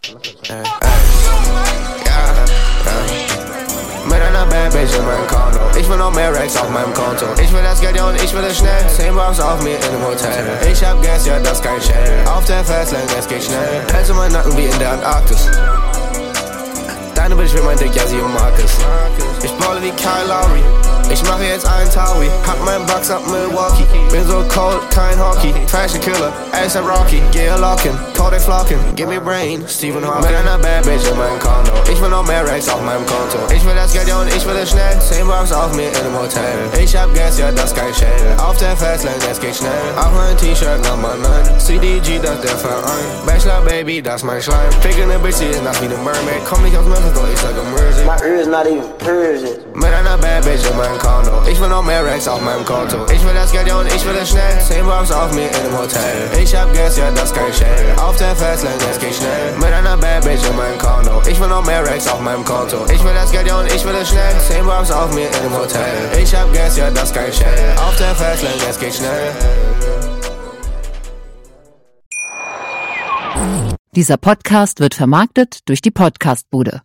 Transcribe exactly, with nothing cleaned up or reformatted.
Ey, ey. Ja, ja. Mit einer Bad Bitch in meinem Konto. Ich will noch mehr Racks auf meinem Konto. Ich will das Geld, ja, und ich will es schnell. Zehn Bucks auf mir in einem Hotel. Ich hab Gas, ja, das kein Shell. Auf der Festline, es geht schnell. Hältst du meinen Nacken wie in der Antarktis. Deine Bitch will mein Dick, ja, sie mag es. Ich baule wie Kyle Lowry. Ich mache jetzt einen Taui. Hab meinen Bucks ab Milwaukee. Bin so cold, kein Hockey. Fashion Killer, A$AP Rocky. Gehe locken, Kodak flocken. Give me brain, Stephen Hawking. Mit einer Bad Bitch in meinem Konto. Ich will noch mehr Racks auf meinem Konto. Ich will das Geld, ja, und ich will es schnell. Zehn Bucks auf mir in einem Hotel. Ich hab Gas, ja, das kein Shell. Auf der Festline, es geht schnell. Auf mein T-Shirt Nummer neun. C D G, das der Verein. Bachelor Baby, das mein Schleim. Fick in der Bitch, die ist nass wie ne Mermaid. Komm nicht aus Memphis, doch ich sag Mercy. My ear is not even pierced. Mit einer Bad Bitch in meinem Konto. Ich will noch mehr Racks auf meinem Konto. Ich will das Geld, ja, und ich will es schnell. Zehn Bucks auf mir in einem Hotel. Ich hab Gas, ja, das kein Shell. Auf der Festline, es geht schnell. Mit einer Bad Bitch in meinem Konto. Ich will noch mehr Racks auf meinem Konto. Ich will das Geld, ja, und ich will es schnell. Zehn Bucks auf mir in einem Hotel. Ich hab Gas, ja, das kein Shell. Auf der Festline, es geht schnell. Dieser Podcast wird vermarktet durch die Podcastbude.